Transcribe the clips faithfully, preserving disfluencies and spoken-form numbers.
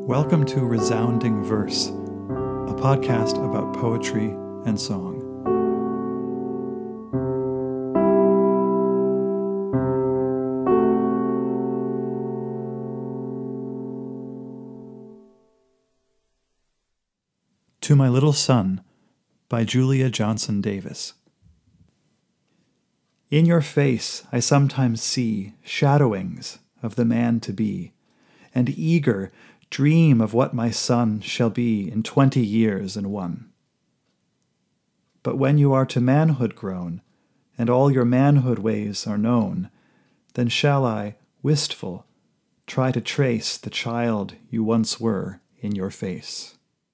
Welcome to Resounding Verse, a podcast about poetry and song. To My Little Son by Julia Johnson Davis. In your face I sometimes see shadowings of the man to be, and eager dream of what my son shall be in twenty years and one. But when you are to manhood grown, and all your manhood ways are known, then shall I, wistful, try to trace the child you once were in your face.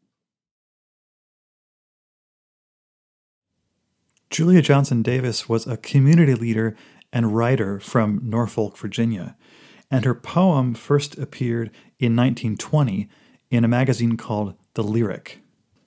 Julia Johnson Davis was a community leader and writer from Norfolk, Virginia, and her poem first appeared in nineteen twenty in a magazine called The Lyric.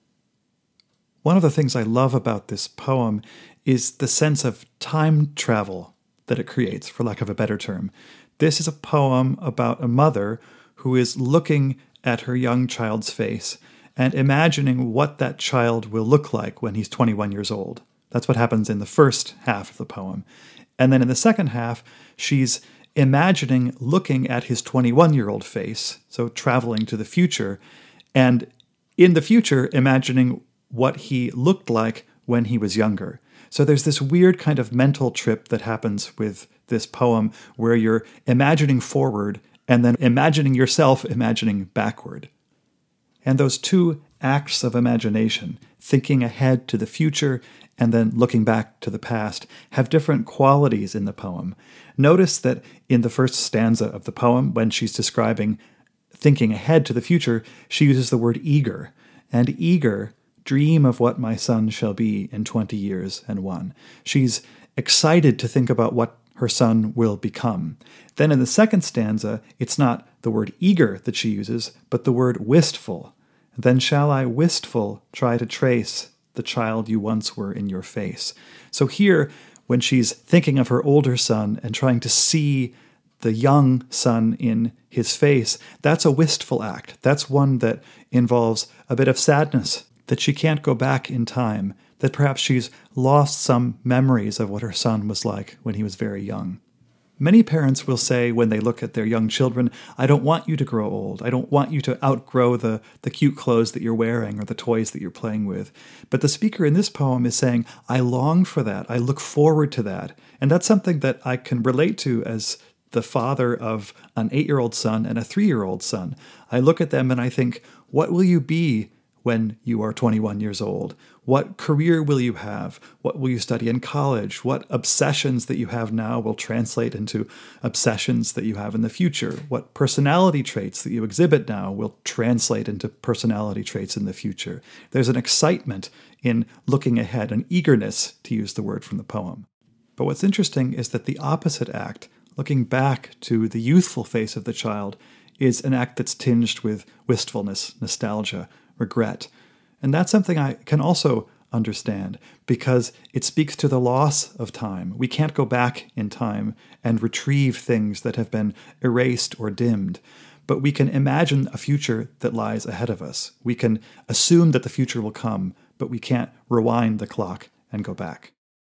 One of the things I love about this poem is the sense of time travel that it creates, for lack of a better term. This is a poem about a mother who is looking at her young child's face and imagining what that child will look like when he's twenty-one years old. That's what happens in the first half of the poem. And then in the second half, she's imagining looking at his twenty-one-year-old face, so traveling to the future, and in the future, imagining what he looked like when he was younger. So there's this weird kind of mental trip that happens with this poem where you're imagining forward and then imagining yourself imagining backward. And those two acts of imagination, thinking ahead to the future and then looking back to the past, have different qualities in the poem. Notice that in the first stanza of the poem, when she's describing thinking ahead to the future, she uses the word eager. And eager, dream of what my son shall be in twenty years and one. She's excited to think about what her son will become. Then in the second stanza, it's not the word eager that she uses, but the word wistful. Then shall I, wistful, try to trace the child you once were in your face. So here, when she's thinking of her older son and trying to see the young son in his face, that's a wistful act. That's one that involves a bit of sadness, that she can't go back in time, that perhaps she's lost some memories of what her son was like when he was very young. Many parents will say when they look at their young children, I don't want you to grow old. I don't want you to outgrow the, the cute clothes that you're wearing or the toys that you're playing with. But the speaker in this poem is saying, I long for that. I look forward to that. And that's something that I can relate to as the father of an eight-year-old son and a three-year-old son. I look at them and I think, what will you be when you are twenty-one years old? What career will you have? What will you study in college? What obsessions that you have now will translate into obsessions that you have in the future? What personality traits that you exhibit now will translate into personality traits in the future? There's an excitement in looking ahead, an eagerness, to use the word from the poem. But what's interesting is that the opposite act, looking back to the youthful face of the child, is an act that's tinged with wistfulness, nostalgia, regret. And that's something I can also understand because it speaks to the loss of time. We can't go back in time and retrieve things that have been erased or dimmed, but we can imagine a future that lies ahead of us. We can assume that the future will come, but we can't rewind the clock and go back.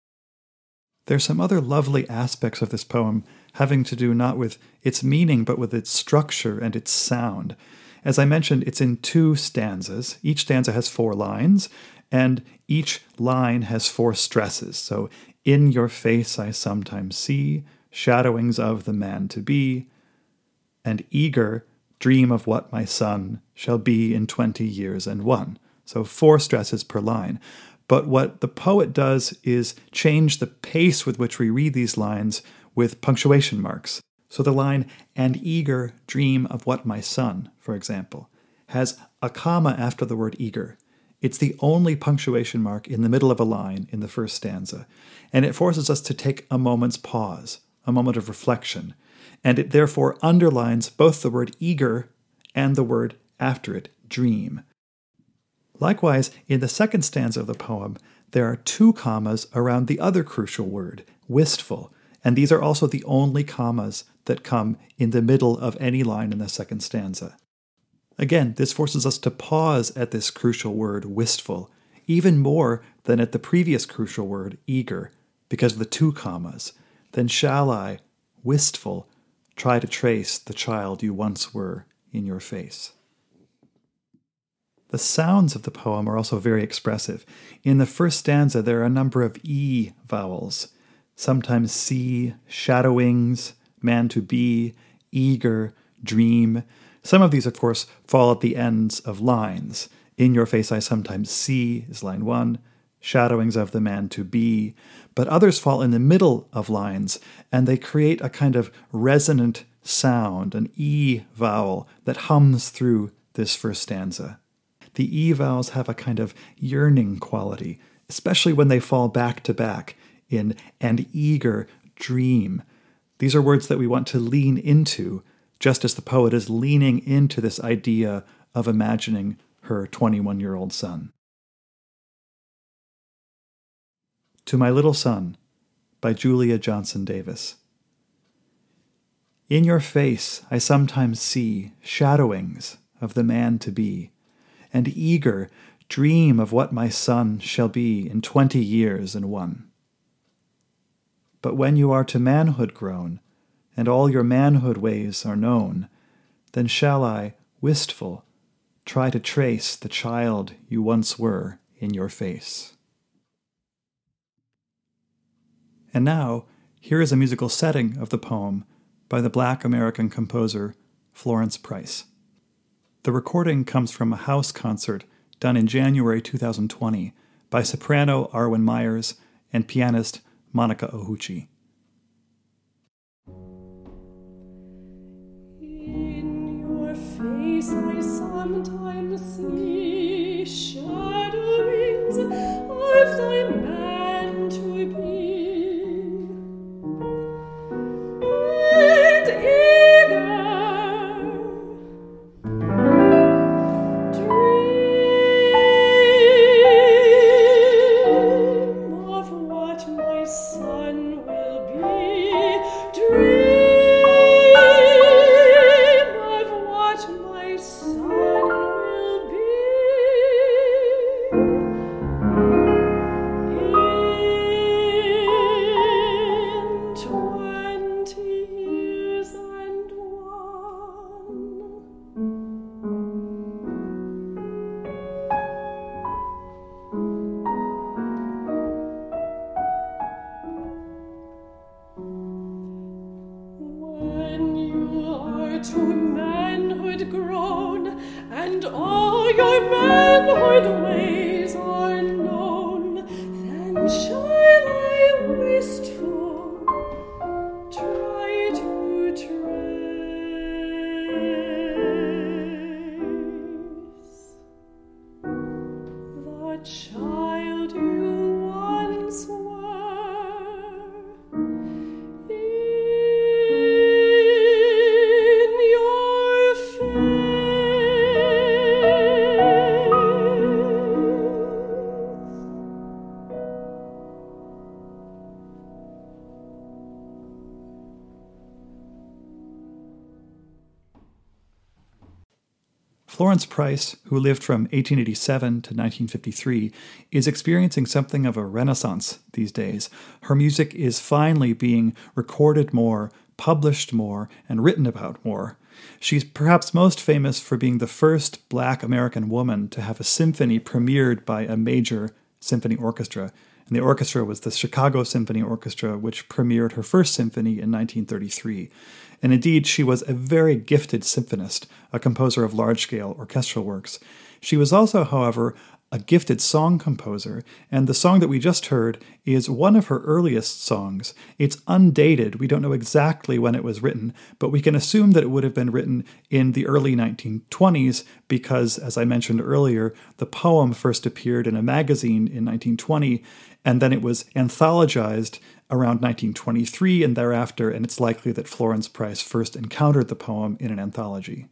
There's some other lovely aspects of this poem having to do not with its meaning, but with its structure and its sound. As I mentioned, it's in two stanzas. Each stanza has four lines, and each line has four stresses. So, in your face I sometimes see shadowings of the man to be, and eager dream of what my son shall be in twenty years and one. So four stresses per line. But what the poet does is change the pace with which we read these lines with punctuation marks. So the line, and eager dream of what my son, for example, has a comma after the word eager. It's the only punctuation mark in the middle of a line in the first stanza, and it forces us to take a moment's pause, a moment of reflection, and it therefore underlines both the word eager and the word after it, dream. Likewise, in the second stanza of the poem, there are two commas around the other crucial word, wistful, and these are also the only commas that come in the middle of any line in the second stanza. Again, this forces us to pause at this crucial word, wistful, even more than at the previous crucial word, eager, because of the two commas. Then shall I, wistful, try to trace the child you once were in your face. The sounds of the poem are also very expressive. In the first stanza, there are a number of E vowels, sometimes see, shadowings, man to be, eager, dream. Some of these, of course, fall at the ends of lines. In your face I sometimes see is line one, shadowings of the man to be. But others fall in the middle of lines, and they create a kind of resonant sound, an E vowel that hums through this first stanza. The E vowels have a kind of yearning quality, especially when they fall back to back in and eager, dream. These are words that we want to lean into, just as the poet is leaning into this idea of imagining her twenty-one-year-old son. To My Little Son, by Julia Johnson Davis. In your face I sometimes see shadowings of the man to be, and eager dream of what my son shall be in twenty years and one. But when you are to manhood grown, and all your manhood ways are known, then shall I, wistful, try to trace the child you once were in your face. And now, here is a musical setting of the poem by the Black American composer Florence Price. The recording comes from a house concert done in January two thousand twenty by soprano Arwen Myers and pianist Monica Ohuchi. In your face I sometimes see shadowings of thy man to be. To manhood grown, and all your manhood ways are known, then shall I wistful try to trace the child you once were. Florence Price, who lived from eighteen eighty-seven to nineteen fifty-three, is experiencing something of a renaissance these days. Her music is finally being recorded more, published more, and written about more. She's perhaps most famous for being the first Black American woman to have a symphony premiered by a major symphony orchestra. And the orchestra was the Chicago Symphony Orchestra, which premiered her first symphony in nineteen thirty-three. And indeed, she was a very gifted symphonist, a composer of large-scale orchestral works. She was also, however, a gifted song composer, and the song that we just heard is one of her earliest songs. It's undated. We don't know exactly when it was written, but we can assume that it would have been written in the early nineteen twenties because, as I mentioned earlier, the poem first appeared in a magazine in nineteen twenty, and then it was anthologized around nineteen twenty-three and thereafter, and it's likely that Florence Price first encountered the poem in an anthology.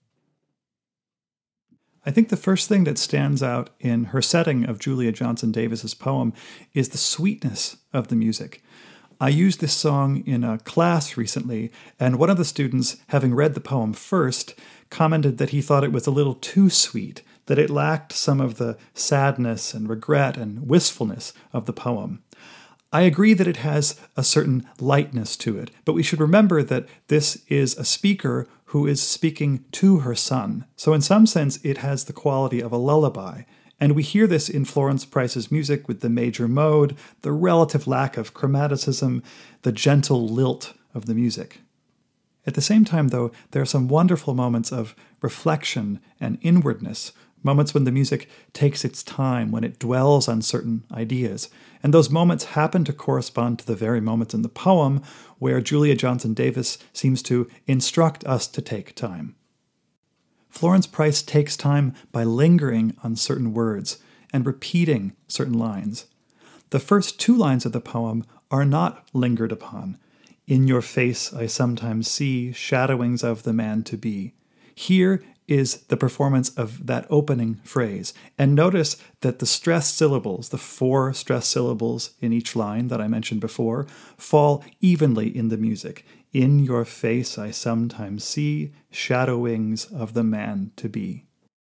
I think the first thing that stands out in her setting of Julia Johnson Davis's poem is the sweetness of the music. I used this song in a class recently, and one of the students, having read the poem first, commented that he thought it was a little too sweet, that it lacked some of the sadness and regret and wistfulness of the poem. I agree that it has a certain lightness to it, but we should remember that this is a speaker who is speaking to her son. So in some sense, it has the quality of a lullaby. And we hear this in Florence Price's music with the major mode, the relative lack of chromaticism, the gentle lilt of the music. At the same time, though, there are some wonderful moments of reflection and inwardness, moments when the music takes its time, when it dwells on certain ideas. And those moments happen to correspond to the very moments in the poem where Julia Johnson Davis seems to instruct us to take time. Florence Price takes time by lingering on certain words and repeating certain lines. The first two lines of the poem are not lingered upon. In your face I sometimes see shadowings of the man to be. Here is the performance of that opening phrase. And notice that the stressed syllables, the four stressed syllables in each line that I mentioned before, fall evenly in the music. In your face I sometimes see shadowings of the man to be.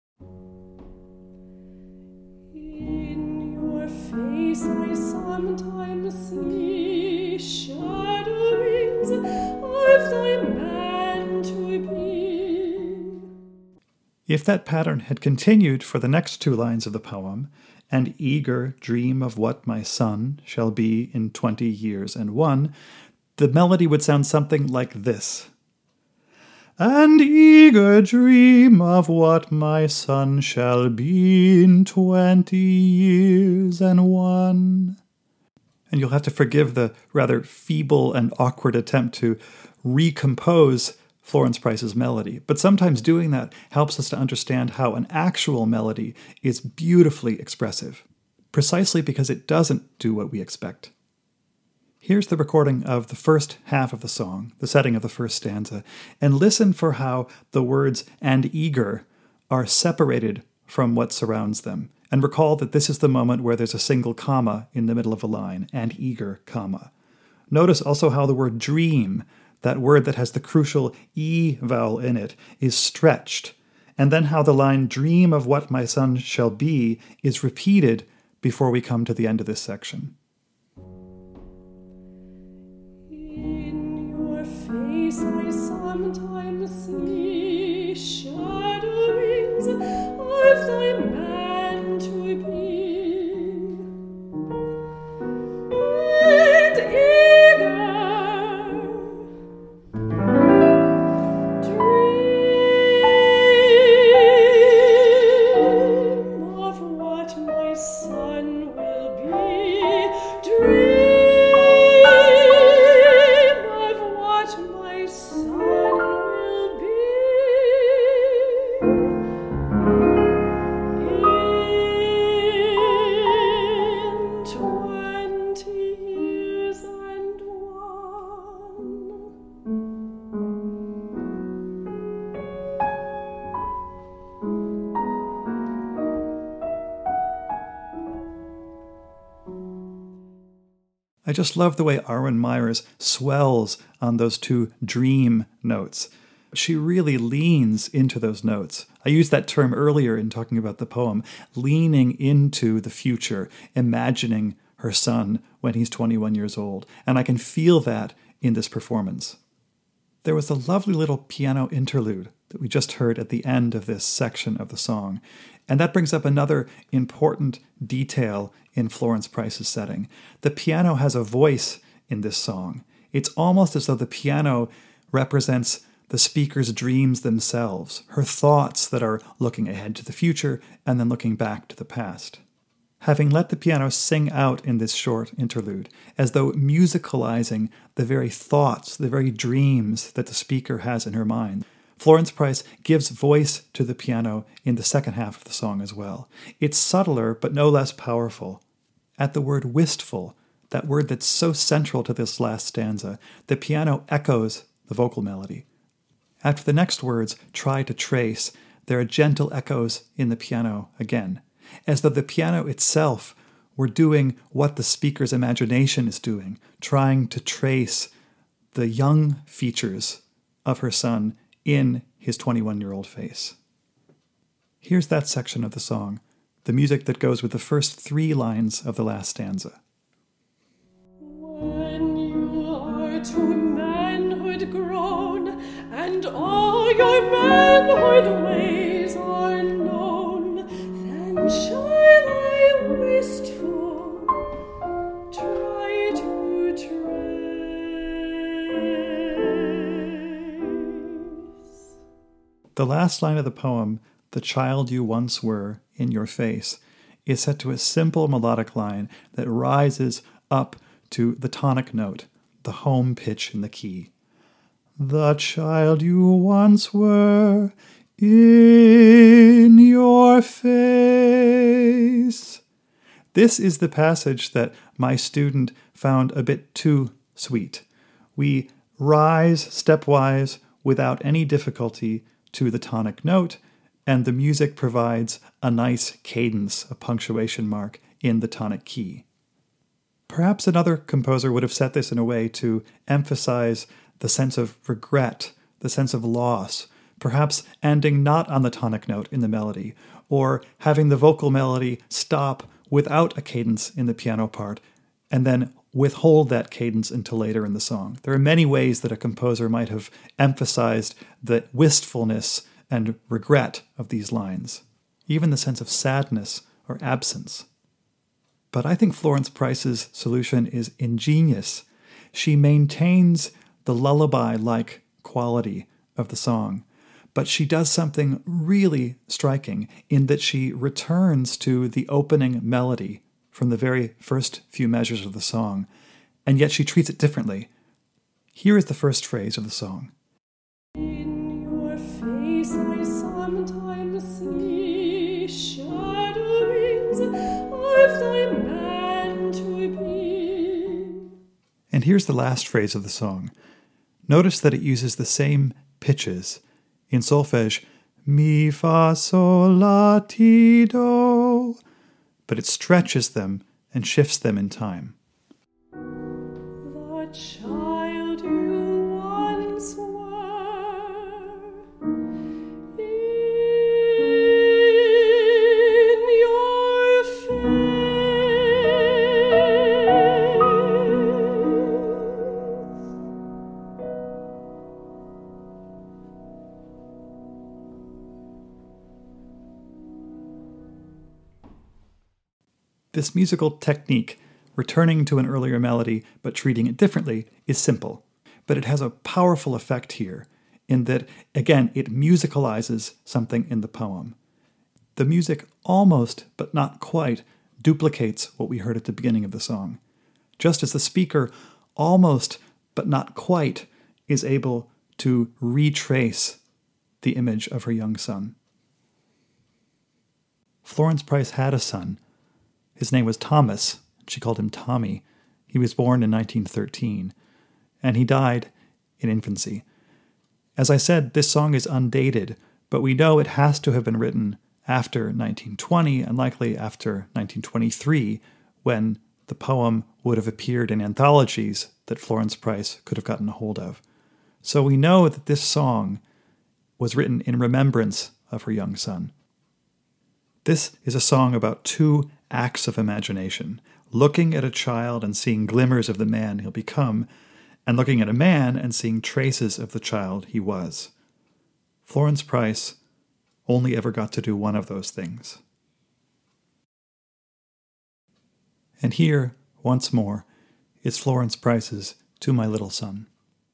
In your face I sometimes see shadowings of thy man to be. If that pattern had continued for the next two lines of the poem, and eager dream of what my son shall be in twenty years and one, the melody would sound something like this. And eager dream of what my son shall be in twenty years and one. And you'll have to forgive the rather feeble and awkward attempt to recompose Florence Price's melody, but sometimes doing that helps us to understand how an actual melody is beautifully expressive, precisely because it doesn't do what we expect. Here's the recording of the first half of the song, the setting of the first stanza, and listen for how the words "and eager" are separated from what surrounds them. And recall that this is the moment where there's a single comma in the middle of a line, "and eager," comma. Notice also how the word dream, that word that has the crucial E vowel in it, is stretched, and then how the line "dream of what my son shall be" is repeated before we come to the end of this section. I sometimes see shadowings of thy man to be, and eager dream of what my son will be, dream I just love the way Arwen Myers swells on those two dream notes. She really leans into those notes. I used that term earlier in talking about the poem, leaning into the future, imagining her son when he's twenty-one years old. And I can feel that in this performance. There was a lovely little piano interlude that we just heard at the end of this section of the song. And that brings up another important detail in Florence Price's setting. The piano has a voice in this song. It's almost as though the piano represents the speaker's dreams themselves, her thoughts that are looking ahead to the future and then looking back to the past. Having let the piano sing out in this short interlude, as though musicalizing the very thoughts, the very dreams that the speaker has in her mind, Florence Price gives voice to the piano in the second half of the song as well. It's subtler, but no less powerful. At the word wistful, that word that's so central to this last stanza, the piano echoes the vocal melody. After the next words, try to trace, there are gentle echoes in the piano again, as though the piano itself We're doing what the speaker's imagination is doing, trying to trace the young features of her son in his twenty-one-year-old face. Here's that section of the song, the music that goes with the first three lines of the last stanza. When you are to manhood grown, and all your manhood ways are known, then shall I wistful try to trace. The last line of the poem, "The child you once were in your face," is set to a simple melodic line that rises up to the tonic note, the home pitch in the key. The child you once were in your face. This is the passage that my student found a bit too sweet. We rise stepwise without any difficulty to the tonic note, and the music provides a nice cadence, a punctuation mark in the tonic key. Perhaps another composer would have set this in a way to emphasize the sense of regret, the sense of loss, perhaps ending not on the tonic note in the melody, or having the vocal melody stop without a cadence in the piano part, and then withhold that cadence until later in the song. There are many ways that a composer might have emphasized the wistfulness and regret of these lines, even the sense of sadness or absence. But I think Florence Price's solution is ingenious. She maintains the lullaby-like quality of the song, but she does something really striking in that she returns to the opening melody from the very first few measures of the song, and yet she treats it differently. Here is the first phrase of the song. In your face I sometimes see shadowings of thy man to be. And here's the last phrase of the song. Notice that it uses the same pitches. In solfege, mi, fa, sol, la, ti, do, but it stretches them and shifts them in time. The child you once were in your face. This musical technique, returning to an earlier melody but treating it differently, is simple. But it has a powerful effect here in that, again, it musicalizes something in the poem. The music almost, but not quite, duplicates what we heard at the beginning of the song, just as the speaker almost, but not quite, is able to retrace the image of her young son. Florence Price had a son. His name was Thomas. She called him Tommy. He was born in nineteen thirteen, and he died in infancy. As I said, this song is undated, but we know it has to have been written after nineteen twenty and likely after nineteen twenty-three, when the poem would have appeared in anthologies that Florence Price could have gotten a hold of. So we know that this song was written in remembrance of her young son. This is a song about two acts of imagination, looking at a child and seeing glimmers of the man he'll become, and looking at a man and seeing traces of the child he was. Florence Price only ever got to do one of those things. And here, once more, is Florence Price's To My Little Son.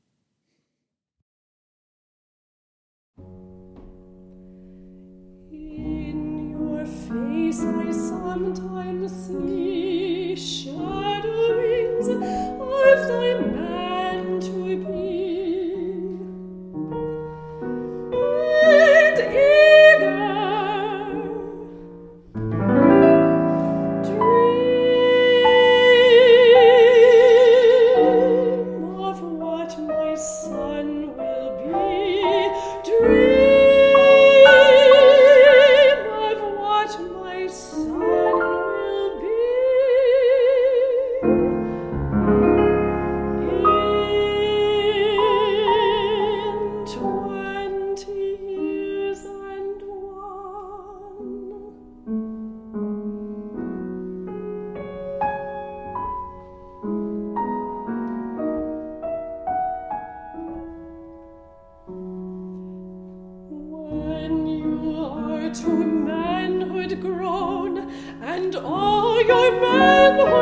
In your face I sometimes see shadowings of thy man to be, and eager dream of what my son will be. Dream of what my son will be.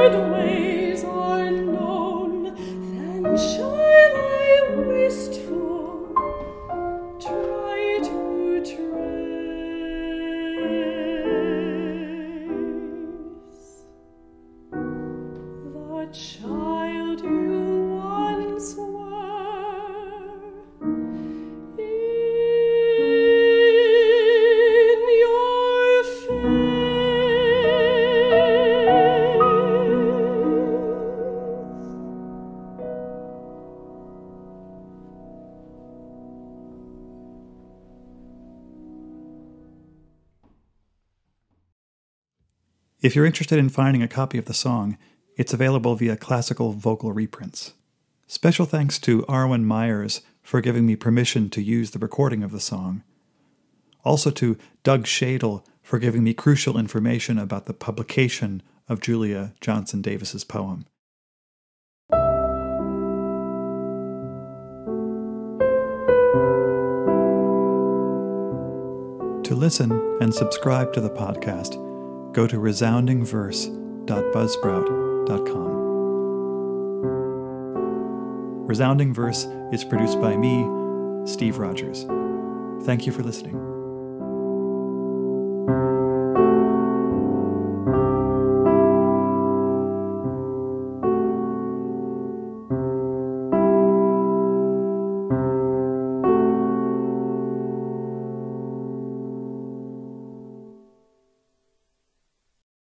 good ways are known, then shall I wistful try to trace the child you once were in your face. If you're interested in finding a copy of the song, it's available via classical vocal reprints. Special thanks to Arwen Myers for giving me permission to use the recording of the song. Also to Doug Shadle for giving me crucial information about the publication of Julia Johnson Davis's poem. To listen and subscribe to the podcast, go to resounding verse dot buzzsprout dot com. Resounding Verse is produced by me, Steve Rogers. Thank you for listening.